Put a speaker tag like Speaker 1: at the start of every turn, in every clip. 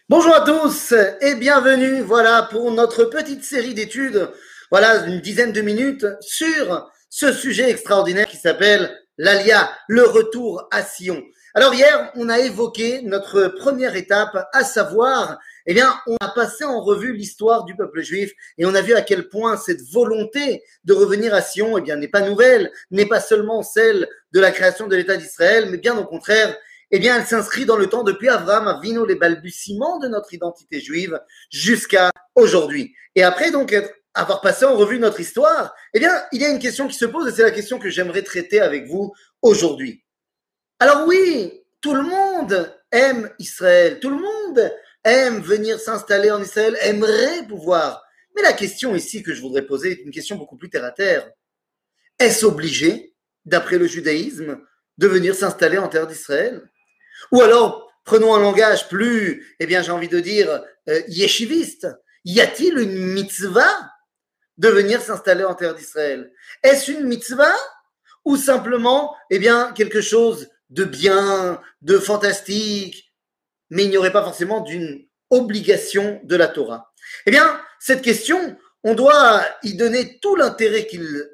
Speaker 1: Bonjour à tous et bienvenue pour notre petite série d'études, une dizaine de minutes sur ce sujet extraordinaire qui s'appelle l'Alia, le retour à Sion. Alors hier, on a évoqué notre première étape, à savoir, on a passé en revue l'histoire du peuple juif et on a vu à quel point cette volonté de revenir à Sion, n'est pas nouvelle, n'est pas seulement celle de la création de l'État d'Israël, mais bien au contraire, elle s'inscrit dans le temps depuis Abraham Avinu, les balbutiements de notre identité juive jusqu'à aujourd'hui. Et après donc avoir passé en revue notre histoire, il y a une question qui se pose et c'est la question que j'aimerais traiter avec vous aujourd'hui. Alors oui, tout le monde aime Israël, tout le monde aime venir s'installer en Israël, aimerait pouvoir. Mais la question ici que je voudrais poser est une question beaucoup plus terre à terre. Est-ce obligé, d'après le judaïsme, de venir s'installer en terre d'Israël? Ou alors, prenons un langage plus, j'ai envie de dire, yeshiviste. Y a-t-il une mitzvah de venir s'installer en terre d'Israël? Est-ce une mitzvah ou simplement, quelque chose de bien, de fantastique, mais il n'y aurait pas forcément d'une obligation de la Torah? Cette question, on doit y donner tout l'intérêt qu'il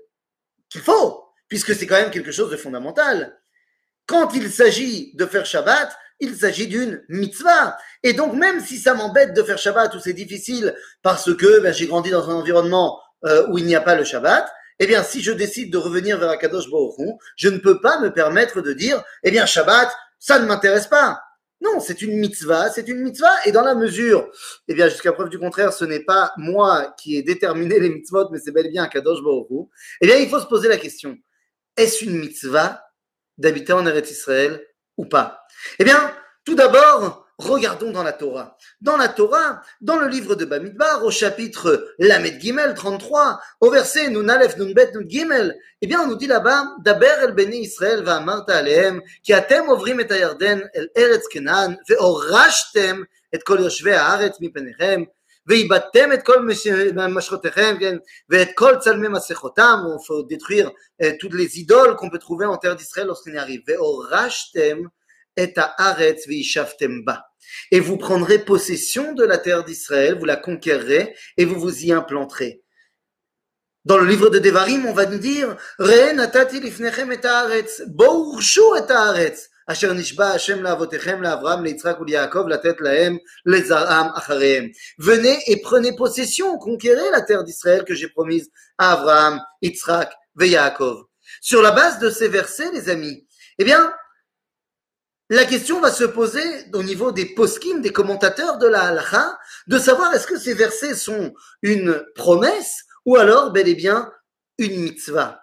Speaker 1: faut, puisque c'est quand même quelque chose de fondamental. Quand il s'agit de faire Shabbat, il s'agit d'une mitzvah. Et donc, même si ça m'embête de faire Shabbat ou c'est difficile parce que j'ai grandi dans un environnement où il n'y a pas le Shabbat, si je décide de revenir vers Akadosh Baruch Hu, je ne peux pas me permettre de dire, Shabbat, ça ne m'intéresse pas. Non, c'est une mitzvah, et dans la mesure, jusqu'à preuve du contraire, ce n'est pas moi qui ai déterminé les mitzvot, mais c'est bel et bien Akadosh Baruch Hu, il faut se poser la question, est-ce une mitzvah d'habiter en Eretz Israël ou pas? Tout d'abord, regardons dans la Torah. Dans la Torah, dans le livre de Bamidbar, au chapitre Lamed Gimel 33, au verset Nun Aleph Nun Bet Nun Gimel, on nous dit là-bas, Daber el Beni Israël va'amarta alehem, ki atem ovrim et hayarden el Eretz Kenan, ve'orashtem et kol yoshvei haaretz mipenechem, ואיבדתם את כל משחותיכם, ואת כל צלמי מסכותם, il faut détruire toutes les idoles qu'on peut trouver en terre d'Israël lorsqu'on y arrive. ואורשתם את הארץ וישבתם בה. Et vous prendrez possession de la terre d'Israël, vous la conquérerez et vous vous y implanterez. Dans le livre de Devarim, on va nous dire, ראה נתתי לפניכם את הארץ, בואו ורשו את הארץ. אשר נשבע השם לאבותיכם לאברהם ליצחק וליעקב לתת להם לזרעם אחריהם. Venez et prenez possession, conquérez la terre d'Israël que j'ai promise à Abraham, Yitzhak et Yaakov. Sur la base de ces versets, les amis, la question va se poser au niveau des poskim, des commentateurs de la halakha, de savoir est-ce que ces versets sont une promesse ou alors bel et bien une mitzvah.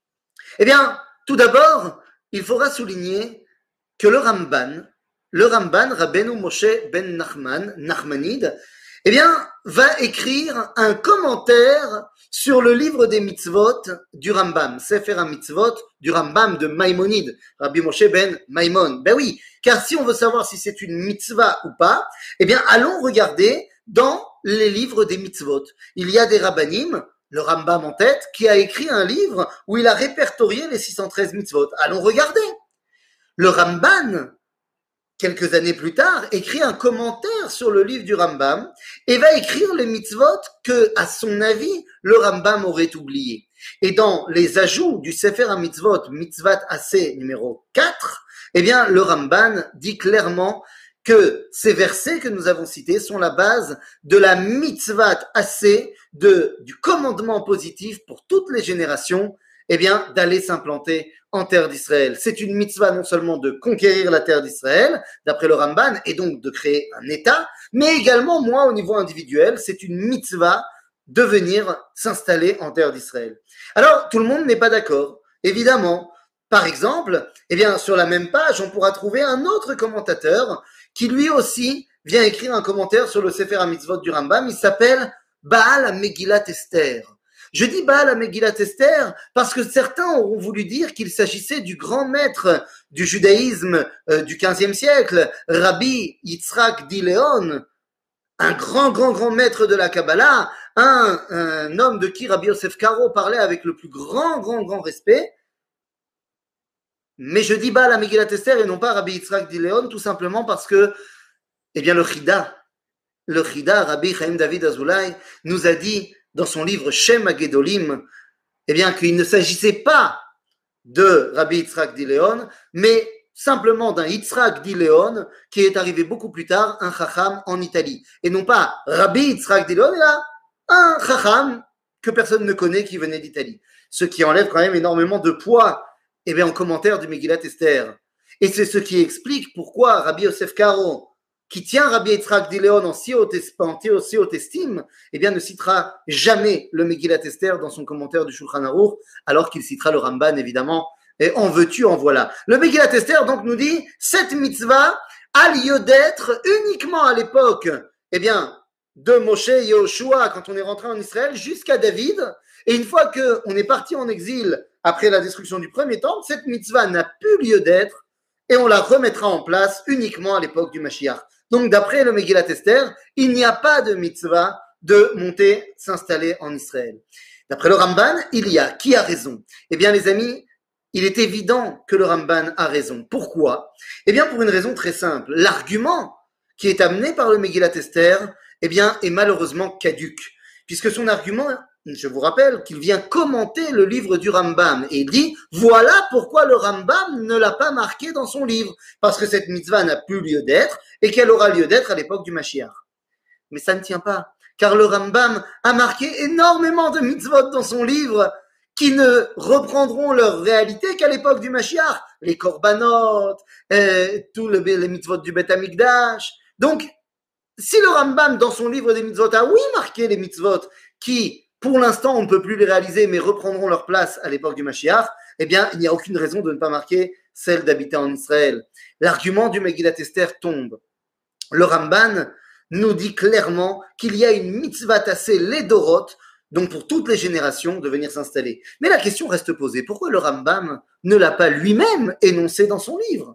Speaker 1: Tout d'abord, il faudra souligner que le Ramban, Rabbeinu Moshe ben Nachmanide, va écrire un commentaire sur le livre des mitzvot du Rambam, Sefer HaMitzvot du Rambam de Maïmonide, Rabbi Moshe ben Maïmon. Ben oui, car si on veut savoir si c'est une mitzvah ou pas, allons regarder dans les livres des mitzvot. Il y a des rabbanim, le Rambam en tête, qui a écrit un livre où il a répertorié les 613 mitzvot. Allons regarder. Le Ramban, quelques années plus tard, écrit un commentaire sur le livre du Rambam et va écrire les mitzvot que, à son avis, le Rambam aurait oublié. Et dans les ajouts du Sefer HaMitzvot, Mitzvat Aseh numéro 4, le Ramban dit clairement que ces versets que nous avons cités sont la base de la Mitzvat Aseh, du commandement positif pour toutes les générations, d'aller s'implanter en terre d'Israël. C'est une mitzvah non seulement de conquérir la terre d'Israël, d'après le Ramban, et donc de créer un État, mais également, moi, au niveau individuel, c'est une mitzvah de venir s'installer en terre d'Israël. Alors, tout le monde n'est pas d'accord, évidemment. Par exemple, sur la même page, on pourra trouver un autre commentateur qui lui aussi vient écrire un commentaire sur le Sefer HaMitzvot du Rambam. Il s'appelle Baal HaMegillat Esther. Je dis Baal HaMegillat Esther parce que certains auront voulu dire qu'il s'agissait du grand maître du judaïsme du XVe siècle, Rabbi Yitzhak Dileon, un grand maître de la Kabbalah, un homme de qui Rabbi Yosef Karo parlait avec le plus grand respect. Mais je dis Baal HaMegillat Esther et non pas Rabbi Yitzhak Dileon, tout simplement parce que, le Chida le Chida, Rabbi Chaim David Azoulay, nous a dit dans son livre Shem HaGedolim, eh bien qu'il ne s'agissait pas de Rabbi Yitzhak d'Iléon, mais simplement d'un Yitzhak d'Iléon qui est arrivé beaucoup plus tard, un Chacham en Italie. Et non pas Rabbi Yitzhak d'Iléon, mais là, un Chacham que personne ne connaît qui venait d'Italie. Ce qui enlève quand même énormément de poids en commentaire du Megillat Esther. Et c'est ce qui explique pourquoi Rabbi Yosef Karo, qui tient Rabbi Yitzhak d'Iléon en si haute estime, ne citera jamais le Megillat Esther dans son commentaire du Shulchan Aruch, alors qu'il citera le Ramban, évidemment. Et en veux-tu, en voilà. Le Megillat Esther, donc, nous dit, cette mitzvah a lieu d'être uniquement à l'époque, de Moshe et Yehoshua, quand on est rentré en Israël, jusqu'à David. Et une fois qu'on est parti en exil après la destruction du premier temple, cette mitzvah n'a plus lieu d'être et on la remettra en place uniquement à l'époque du Mashiach. Donc, d'après le Megillat Esther, il n'y a pas de mitzvah de monter, s'installer en Israël. D'après le Ramban, il y a. Qui a raison? Eh bien, les amis, il est évident que le Ramban a raison. Pourquoi? Eh bien, pour une raison très simple. L'argument qui est amené par le Megillat Esther, est malheureusement caduc. Puisque son argument, je vous rappelle qu'il vient commenter le livre du Rambam. Et il dit, voilà pourquoi le Rambam ne l'a pas marqué dans son livre. Parce que cette mitzvah n'a plus lieu d'être et qu'elle aura lieu d'être à l'époque du Mashiach. Mais ça ne tient pas. Car le Rambam a marqué énormément de mitzvot dans son livre qui ne reprendront leur réalité qu'à l'époque du Mashiach. Les korbanot, tous les mitzvot du Beth Amikdash. Donc, si le Rambam, dans son livre des mitzvot, a marqué les mitzvot qui, pour l'instant, on ne peut plus les réaliser, mais reprendront leur place à l'époque du Mashiach, il n'y a aucune raison de ne pas marquer celle d'habiter en Israël. L'argument du Megillat Esther tombe. Le Ramban nous dit clairement qu'il y a une mitzvah tassée les Dorot, donc pour toutes les générations, de venir s'installer. Mais la question reste posée. Pourquoi le Rambam ne l'a pas lui-même énoncé dans son livre?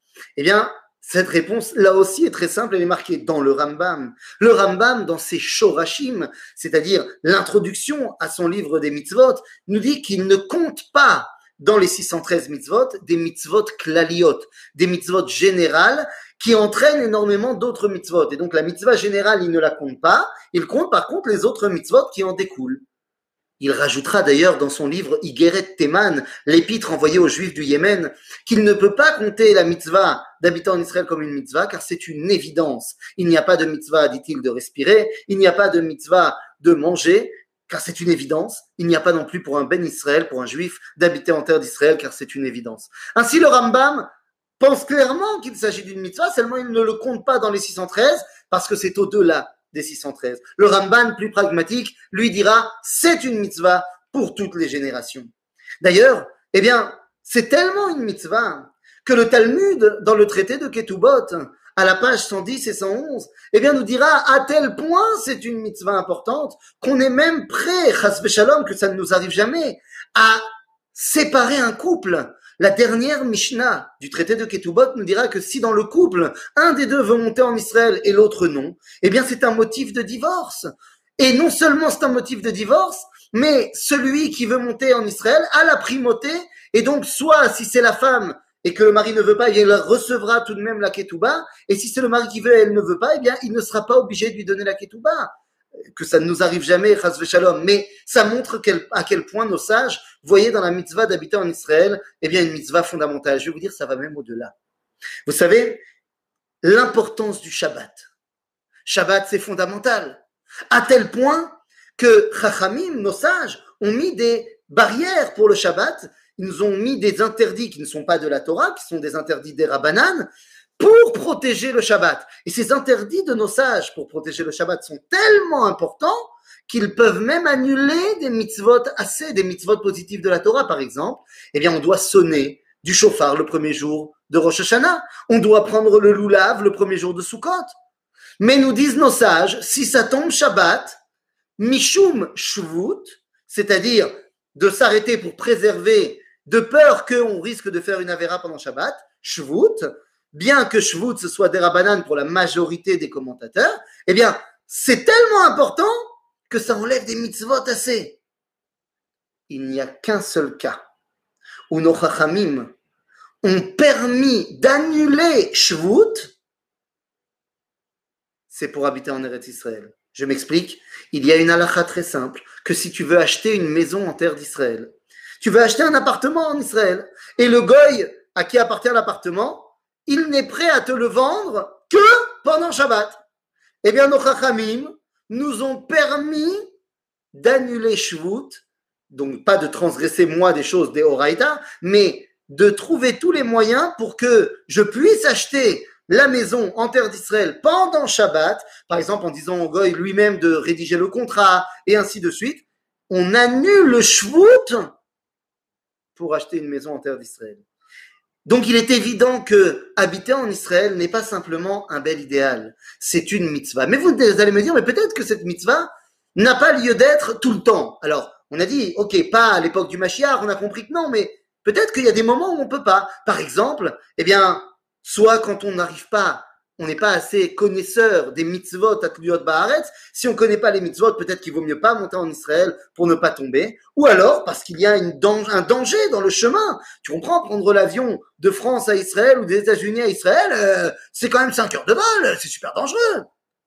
Speaker 1: Cette réponse, là aussi, est très simple, elle est marquée dans le Rambam. Le Rambam, dans ses Shorashim, c'est-à-dire l'introduction à son livre des mitzvot, nous dit qu'il ne compte pas dans les 613 mitzvot des mitzvot klaliot, des mitzvot générales qui entraînent énormément d'autres mitzvot. Et donc la mitzvah générale, il ne la compte pas, il compte par contre les autres mitzvot qui en découlent. Il rajoutera d'ailleurs dans son livre Igeret Teman, l'épître envoyée aux Juifs du Yémen, qu'il ne peut pas compter la mitzvah d'habiter en Israël comme une mitzvah, car c'est une évidence. Il n'y a pas de mitzvah, dit-il, de respirer, il n'y a pas de mitzvah de manger, car c'est une évidence. Il n'y a pas non plus pour un Ben Israël, pour un Juif, d'habiter en terre d'Israël, car c'est une évidence. Ainsi, le Rambam pense clairement qu'il s'agit d'une mitzvah, seulement il ne le compte pas dans les 613, parce que c'est au-delà des 613. Le Ramban, plus pragmatique, lui dira, c'est une mitzvah pour toutes les générations. D'ailleurs, c'est tellement une mitzvah que le Talmud, dans le traité de Ketubot, à la page 110 et 111, nous dira à tel point c'est une mitzvah importante qu'on est même prêt, chas v'shalom, que ça ne nous arrive jamais, à séparer un couple. La dernière Mishnah du traité de Ketubot nous dira que si dans le couple, un des deux veut monter en Israël et l'autre non, c'est un motif de divorce. Et non seulement c'est un motif de divorce, mais celui qui veut monter en Israël a la primauté, et donc soit si c'est la femme et que le mari ne veut pas, elle recevra tout de même la Ketouba, et si c'est le mari qui veut et elle ne veut pas, il ne sera pas obligé de lui donner la Ketouba. Que ça ne nous arrive jamais, chas v'shalom, mais ça montre à quel point nos sages voyaient dans la mitzvah d'habiter en Israël, une mitzvah fondamentale. Je vais vous dire, ça va même au-delà. Vous savez, l'importance du Shabbat. Shabbat, c'est fondamental. À tel point que Chachamim, nos sages, ont mis des barrières pour le Shabbat. Ils nous ont mis des interdits qui ne sont pas de la Torah, qui sont des interdits des Rabbanan, pour protéger le Shabbat. Et ces interdits de nos sages pour protéger le Shabbat sont tellement importants qu'ils peuvent même annuler des mitzvot des mitzvot positifs de la Torah, par exemple. On doit sonner du shofar le premier jour de Rosh Hashanah. On doit prendre le loulav le premier jour de Sukkot. Mais nous disent nos sages, si ça tombe Shabbat, mishum shvut, c'est-à-dire de s'arrêter pour préserver, de peur qu'on risque de faire une avéra pendant Shabbat, shvut, bien que Shvut ce soit des Rabbanan pour la majorité des commentateurs, c'est tellement important que ça enlève des mitzvot assez. Il n'y a qu'un seul cas où nos Chachamim ont permis d'annuler Shvut, c'est pour habiter en Eretz Israël. Je m'explique, il y a une halakha très simple, que si tu veux acheter une maison en terre d'Israël, tu veux acheter un appartement en Israël, et le goy à qui appartient l'appartement, il n'est prêt à te le vendre que pendant Shabbat. Eh bien, nos chachamim nous ont permis d'annuler Shvut, donc pas de transgresser moi des choses des Horaïta, mais de trouver tous les moyens pour que je puisse acheter la maison en terre d'Israël pendant Shabbat, par exemple en disant au goy lui-même de rédiger le contrat et ainsi de suite. On annule le Shvut pour acheter une maison en terre d'Israël. Donc il est évident que habiter en Israël n'est pas simplement un bel idéal, c'est une mitzvah. Mais vous allez me dire, mais peut-être que cette mitzvah n'a pas lieu d'être tout le temps. Alors, on a dit, ok, pas à l'époque du Mashiach, on a compris que non, mais peut-être qu'il y a des moments où on peut pas. Par exemple, eh bien, soit quand on n'arrive pas, on n'est pas assez connaisseur des mitzvot à Tluyot Baaretz. Si on connaît pas les mitzvot, peut-être qu'il vaut mieux pas monter en Israël pour ne pas tomber. Ou alors parce qu'il y a un danger dans le chemin. Tu comprends, prendre l'avion de France à Israël ou des États-Unis à Israël, c'est quand même 5 heures de vol, c'est super dangereux.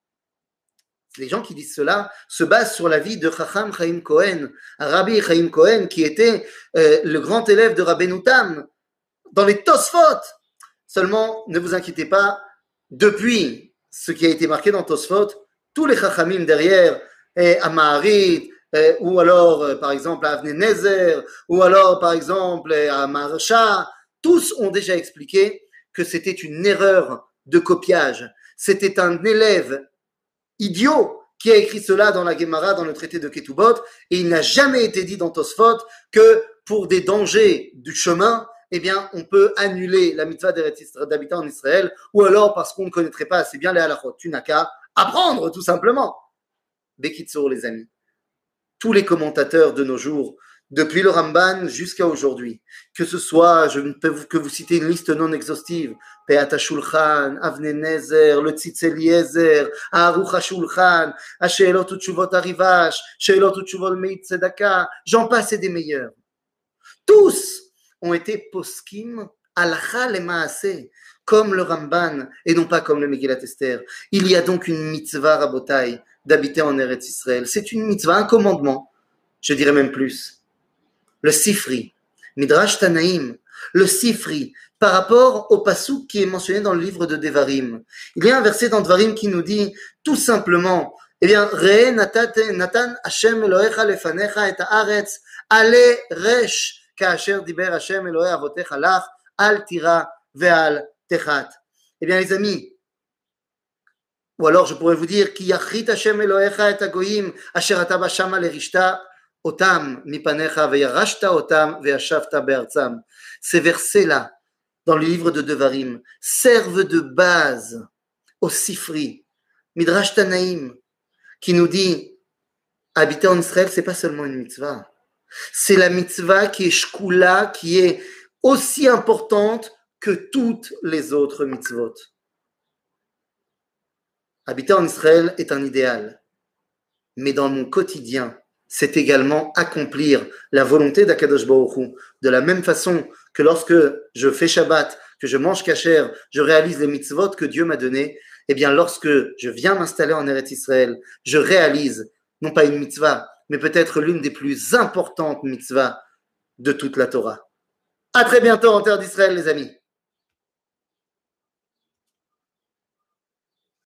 Speaker 1: Les gens qui disent cela se basent sur la vie de Chacham Chaim Cohen, Rabbi Chaim Cohen, qui était le grand élève de Rabbeinu Tam dans les Tosfot. Seulement, ne vous inquiétez pas, depuis ce qui a été marqué dans Tosfot, tous les Chachamim derrière, à Maharit, ou alors par exemple à Avnei Nezer, ou alors par exemple à Maharsha, tous ont déjà expliqué que c'était une erreur de copiage. C'était un élève idiot qui a écrit cela dans la Gemara, dans le traité de Ketubot, et il n'a jamais été dit dans Tosfot que pour des dangers du chemin, eh bien, on peut annuler la mitzvah d'habiter en Israël, ou alors parce qu'on ne connaîtrait pas assez bien les halachot. Tu n'as qu'à apprendre, tout simplement. Bekitsour, les amis. Tous les commentateurs de nos jours, depuis le Ramban jusqu'à aujourd'hui, que ce soit, je ne peux que vous citer une liste non exhaustive, Peat HaShulchan, Avnei Nezer, le Tzitz Eliezer, Aruch HaShulchan, She'elot u'Tshuvot Harivash, She'elot u'Tshuvot Meit Tzedaka, j'en passe et des meilleurs. Tous ont été poskim halacha lemaaseh, comme le Ramban et non pas comme le Megillat Esther. Il y a donc une mitzvah rabotai d'habiter en Eretz Israël. C'est une mitzvah, un commandement, je dirais même plus. Le Sifri, Midrash Tanaïm, le Sifri, par rapport au passouk qui est mentionné dans le livre de Devarim. Il y a un verset dans Devarim qui nous dit tout simplement, eh bien, Re Natan Hashem Elohecha lefanecha et haaretz ale resh כאשר דיבר השם אלוהי אבותיך לך, אל תירא ואל תחת. Eh bien les amis, ou alors je pourrais vous dire, כי יחית השם אלוהיך את הגויים, אשר אתה בא שמה לרשתה אותם מפניך, וירשת אותם וישבת בארצם. Ces versets-là, dans le livre de Devarim, servent de base au Sifri, Midrash Tanaïm, qui nous dit, habiter en Israël, c'est pas seulement une mitzvah. C'est la mitzvah qui est shkula, qui est aussi importante que toutes les autres mitzvot. Habiter en Israël est un idéal, mais dans mon quotidien, c'est également accomplir la volonté d'Akadosh Baruch Hu. De la même façon que lorsque je fais Shabbat, que je mange kasher, je réalise les mitzvot que Dieu m'a donnés, eh bien lorsque je viens m'installer en Eretz Israël, je réalise non pas une mitzvah, mais peut-être l'une des plus importantes mitzvahs de toute la Torah. À très bientôt en terre d'Israël, les amis.